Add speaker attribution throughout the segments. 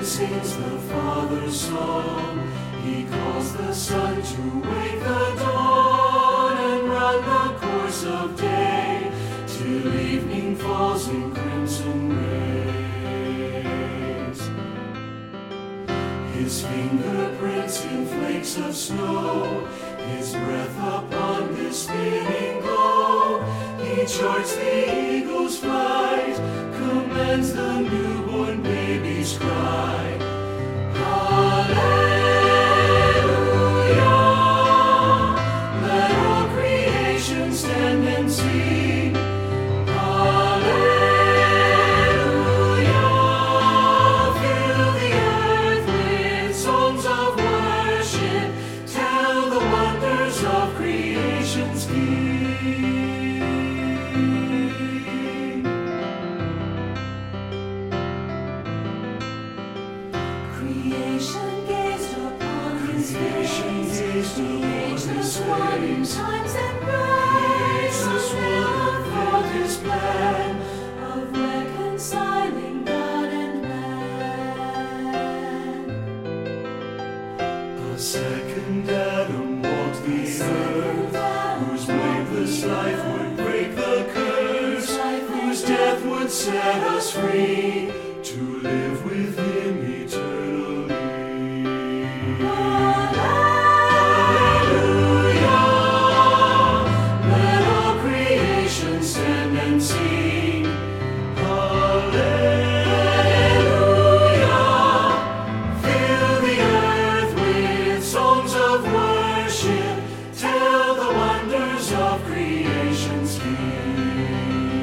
Speaker 1: sings the Father's song. He calls the sun to wake the dawn and run the course of day till evening falls in crimson rays. His fingerprints in flakes of snow, His breath upon this spinning glow. He charts the eagle's flight, commands the newborn baby's cry. Hallelujah! Let all creation stand and sing. Hallelujah! Fill the earth with songs of worship. Tell the wonders of creation's King.
Speaker 2: Creation gazed upon His face,
Speaker 1: Creation
Speaker 2: the
Speaker 1: gazed
Speaker 2: ageless
Speaker 1: upon
Speaker 2: one in
Speaker 1: His face.
Speaker 2: times and praise,
Speaker 1: Jesus fulfilled His plan
Speaker 2: of reconciling God and man.
Speaker 1: A second Adam walked the earth, whose blameless life would break the curse, whose death would set us free to live with Him eternally. Hallelujah! Let all creation stand and sing. Hallelujah! Fill the earth with songs of worship. Tell the wonders of creation's King.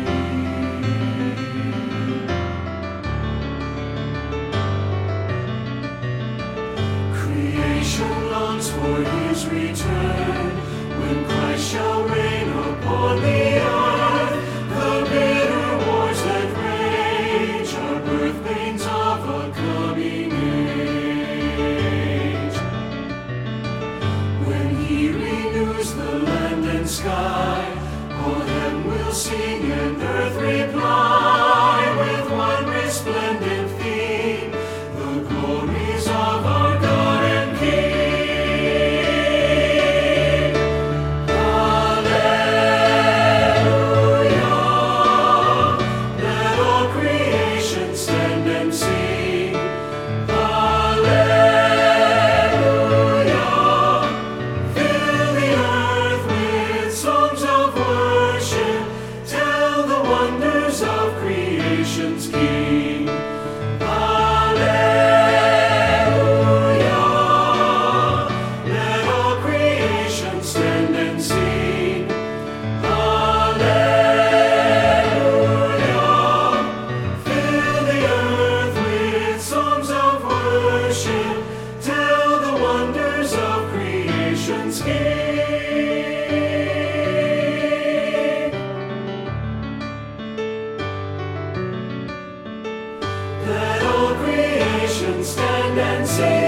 Speaker 1: Creation longs for His return, when Christ shall reign upon the earth. The bitter wars that rage are birth pains of a coming age. When He renews the land and sky, all heaven will sing and earth reply with one resplendent theme, the glories of our God and King. Hallelujah! Let all creation stand and sing. Hallelujah! Fill the earth with songs of worship. Tell the wonders of creation's King. Hallelujah! Let all creation stand and sing. Hallelujah! Fill the earth with songs of worship. Tell the wonders of creation's King. Let all creation stand and sing.